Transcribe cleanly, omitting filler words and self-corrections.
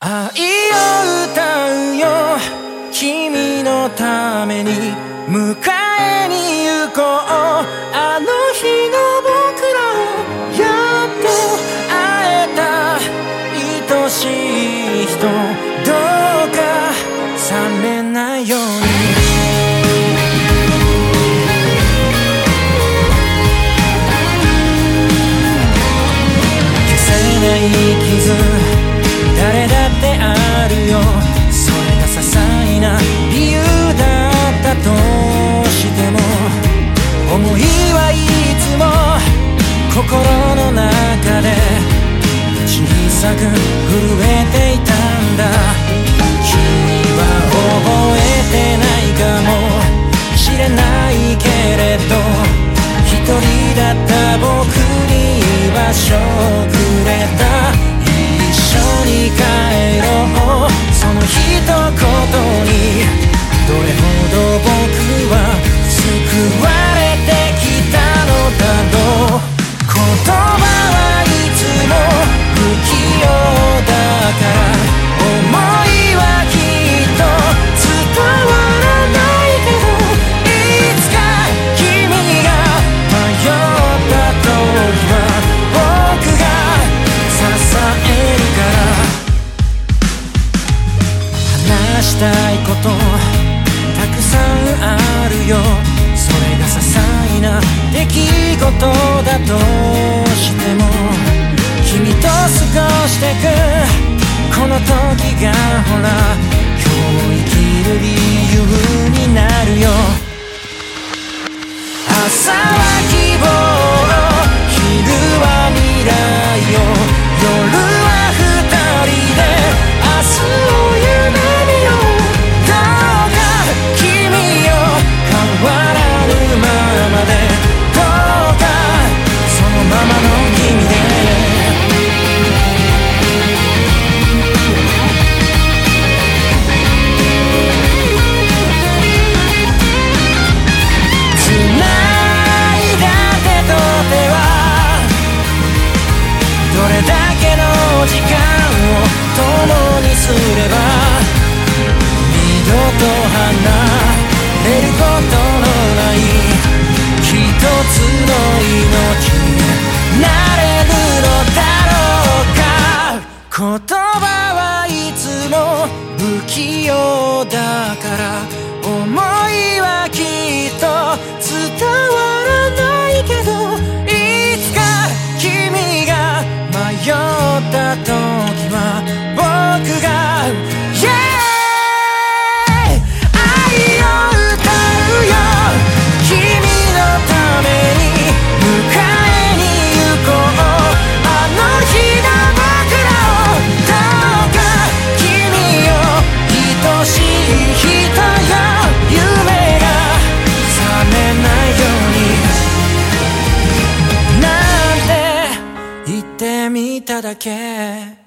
愛を歌うよ君のために迎えに行こうあの日の僕らをやっと会えた愛しい人どうか冷めないように消せない傷誰だってあるよそれが些細な理由だったとしても思いはいつも心の中で小さく震えていたんだ君は覚えてないかもしれないけれど一人だった僕に居場所をくれた一緒に帰ろうその一言にどれほど僕は救われてきたのだろう言葉はいつも不器用だから思いはきっと伝わらないけどいつか君が迷った時は僕が支えるから話したいことたくさんあるよそれが些細な出来事だとしても君と過ごしてくこの時がほら今日生きる理由になるよ朝は希望昼は未来よ夜は二人で明日を夢見ようどうか君よ変わらぬままでどうかそのままの君で繋いだ手と手はどれだけの時間を共にすれば二度と離れることのない一つの命になれるのだろうか言葉はいつも不器用だから思いはきっと伝わらないけどいつか君が迷った時は僕が、yeah!言ってみただけ